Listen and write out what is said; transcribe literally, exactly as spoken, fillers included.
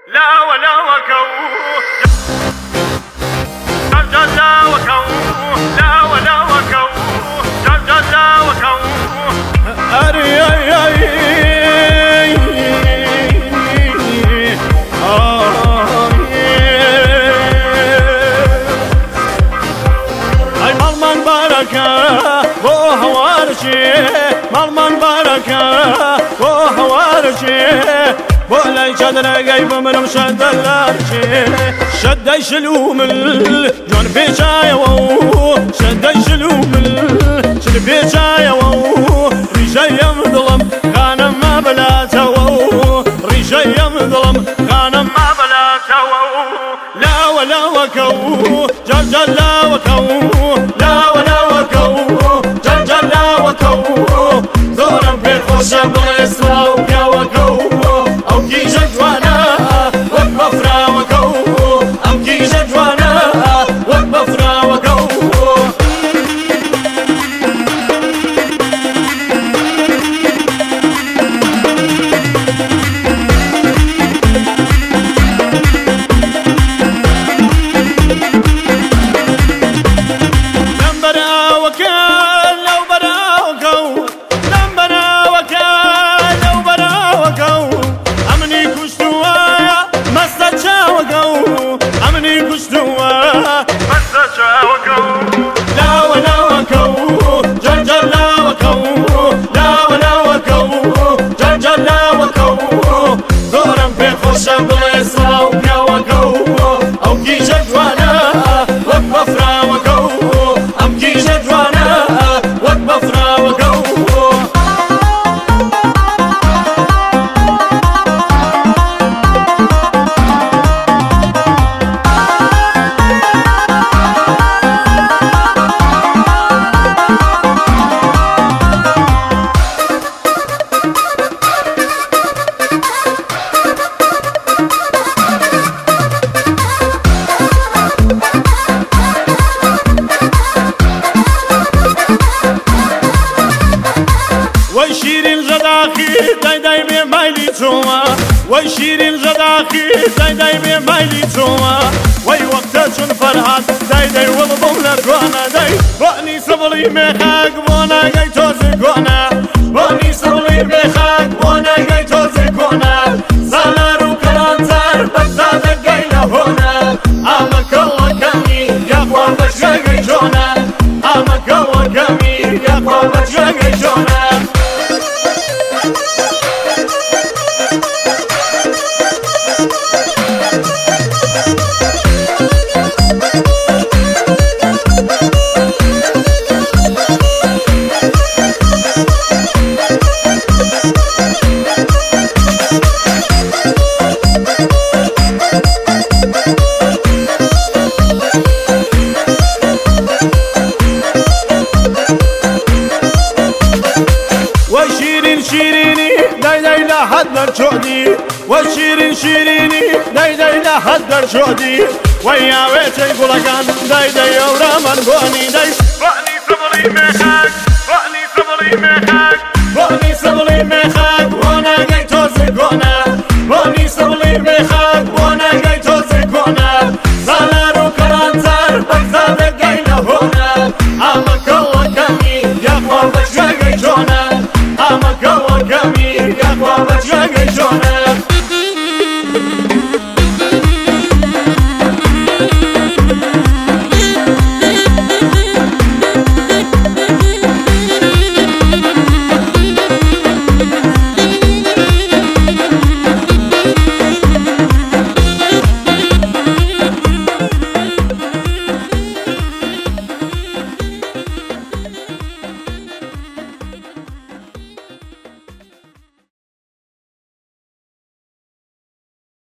لا ولا وكو جل لا وكو لا ولا وكو جل لا وكو أري أي أي أي مالمان بركة وهوارشي مالمان بركة وهوارشي ولا يشدنا قيب من شد الارشي شد يشلوم الجون في شايو شد يشلوم شل في شايو رجال يمظلم كان ما بلا تو رجال يمظلم كان ما بلا تو لا ولا وكو جل جل لا وكو لا ولا وكو جل جل لا وكو زورم في خوش بالاسوا ويا وكو أو كي جدوانا وبفرا وكو أو كي جدوانا وبفرا وكو لمبرا وكال لو برا وكو لمبرا وكال لو برا وكو أمني كشتوا مسجا وكو أمني كشتوا مسجا وكو لا ولا وكو جل جل لا وكو لا ولا وكو جل جل لا وكو دورم في خوشم بالإسراء ويا وكو أو كي جدوانا وبفرا وكو أم كي جدوانا وبفرا وكو وشيرين جداخي داي داي بمايلي توما وشيرين جداخي داي داي بمايلي توما وي وقتشن فرحات داي داي والضم لرقوانا داي باني صبلي ميخاك بونا جاي توزقونا باني صبلي ميخاك بونا جاي توزقونا سالار وكرانتار بزادك جاي لهونا امك الله كمي يا اخوان بشاقي جونا امك الله كمي يا اخوان بشاقي جونا وشيرين شيريني داي داي لا حدر شودي وشيرين شيريني داي داي لا حدر شودي ويا ويتي قلقان داي داي ورمان بوني داي بوني صبري ميخاك بوني صبري ميخاك بوني صبري ميخاك وانا جاي توزقونا بوني صبري ميخاك